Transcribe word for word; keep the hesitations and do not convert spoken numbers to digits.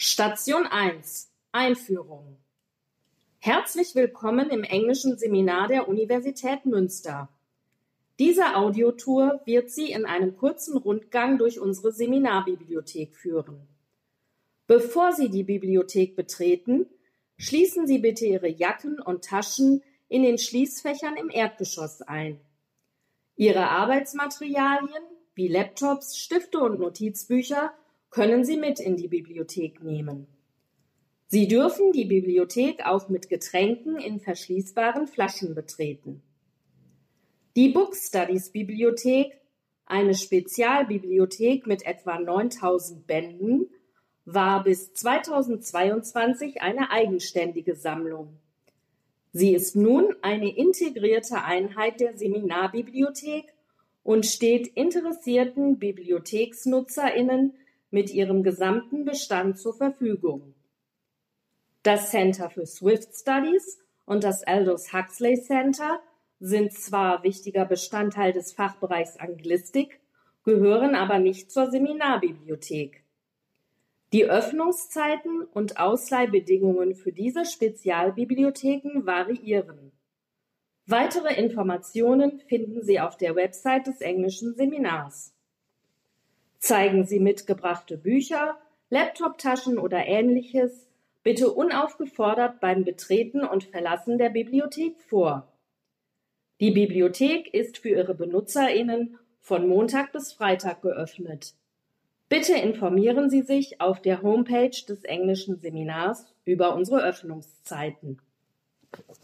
Station eins. Einführung. Herzlich willkommen im englischen Seminar der Universität Münster. Diese Audiotour wird Sie in einem kurzen Rundgang durch unsere Seminarbibliothek führen. Bevor Sie die Bibliothek betreten, schließen Sie bitte Ihre Jacken und Taschen in den Schließfächern im Erdgeschoss ein. Ihre Arbeitsmaterialien wie Laptops, Stifte und Notizbücher können Sie mit in die Bibliothek nehmen. Sie dürfen die Bibliothek auch mit Getränken in verschließbaren Flaschen betreten. Die Book Studies Bibliothek, eine Spezialbibliothek mit etwa neuntausend Bänden, war bis zweitausendzweiundzwanzig eine eigenständige Sammlung. Sie ist nun eine integrierte Einheit der Seminarbibliothek und steht interessierten BibliotheksnutzerInnen mit ihrem gesamten Bestand zur Verfügung. Das Center für Swift Studies und das Aldous Huxley Center sind zwar wichtiger Bestandteil des Fachbereichs Anglistik, gehören aber nicht zur Seminarbibliothek. Die Öffnungszeiten und Ausleihbedingungen für diese Spezialbibliotheken variieren. Weitere Informationen finden Sie auf der Website des englischen Seminars. Zeigen Sie mitgebrachte Bücher, Laptoptaschen oder Ähnliches bitte unaufgefordert beim Betreten und Verlassen der Bibliothek vor. Die Bibliothek ist für Ihre BenutzerInnen von Montag bis Freitag geöffnet. Bitte informieren Sie sich auf der Homepage des englischen Seminars über unsere Öffnungszeiten.